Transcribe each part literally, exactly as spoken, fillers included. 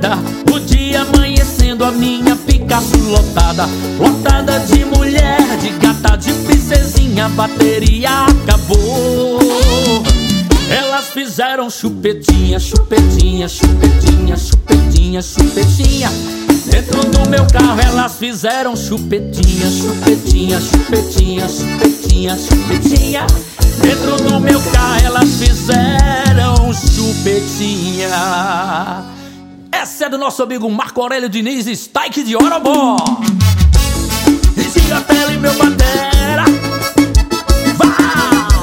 madrugada, o dia amanhecendo, a minha Picasso lotada. Lotada de mulher, de gata, de princesinha, a bateria acabou. Elas fizeram chupetinha, chupetinha, chupetinha, chupetinha, chupetinha. Dentro do meu carro elas fizeram chupetinha, chupetinha, chupetinha, chupetinha, chupetinha. Dentro do meu carro elas fizeram chupetinha. Essa é do nosso amigo Marco Aurélio Diniz, Strike de Orobó. Gira a tela e meu batera. Vai!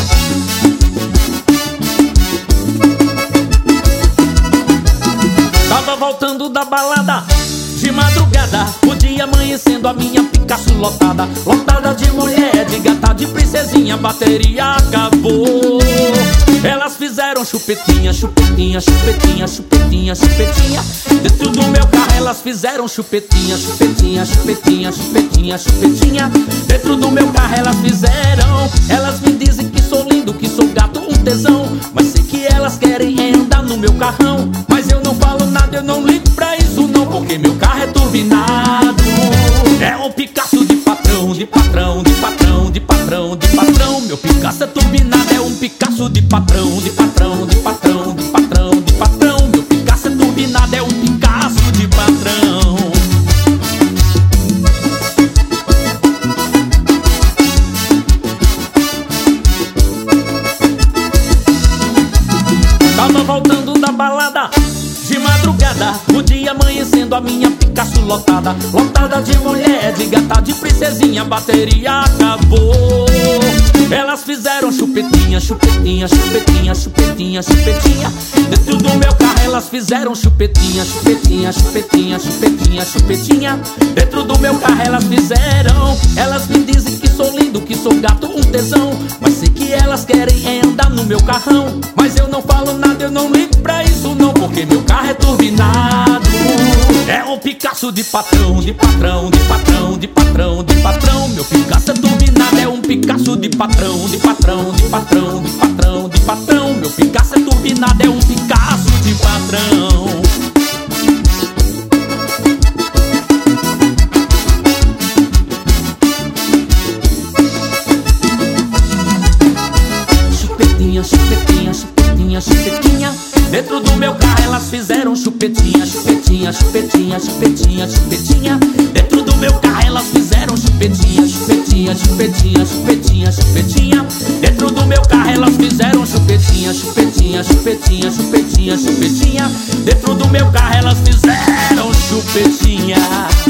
Tava voltando da balada de madrugada, o dia amanhecendo, a minha Picasso lotada. Lotada de mulher, de gata, de princesinha, a bateria acabou. Elas fizeram chupetinha, chupetinha, chupetinha, chupetinha, chupetinha. Dentro do meu carro elas fizeram chupetinha, chupetinha, chupetinha, chupetinha, chupetinha. Dentro do meu carro elas fizeram. Elas me dizem que sou lindo, que sou gato, um tesão, mas sei que elas querem andar no meu carrão. Mas eu não falo nada, eu não ligo pra isso não, porque meu carro é turbinado. É um Picasso de patrão, de patrão, de patrão, de patrão, de patrão. Meu Picasso é turbinado, é um Picasso de patrão, de patrão, de patrão, de patrão, de patrão. Meu Picasso é turbinado, é um Picasso de patrão. Tava voltando da balada de madrugada, o dia amanhecendo, a minha Picasso lotada. Lotada de mulher, de gata, de princesinha, a bateria acabou. Elas fizeram chupetinha, chupetinha, chupetinha, chupetinha, chupetinha. Dentro do meu carro elas fizeram chupetinha, chupetinha, chupetinha, chupetinha, chupetinha. Dentro do meu carro elas fizeram. Elas me dizem que sou lindo, que sou gato, um tesão, mas sei que elas querem andar no meu carrão. Mas eu não falo nada, eu não ligo pra isso não, porque meu carro é turbinado. É um Picasso de patrão, de patrão, de patrão, de patrão, de patrão. Meu Picasso é turbinado, é um Picasso de patrão, de patrão, de patrão, de patrão, de patrão. Meu Picasso é turbinado, é um Picasso de patrão. Chupetinha, chupetinha, chupetinha, chupetinha. Dentro do meu carro elas fizeram chupetinha, chupetinha, chupetinha, chupetinha, chupetinha. Dentro do meu carro elas fizeram chupetinha, chupetinha, chupetinha, chupetinha, chupetinha. Dentro do meu carro elas fizeram chupetinha, chupetinha, chupetinha, chupetinha, chupetinha. Dentro do meu carro elas fizeram chupetinha.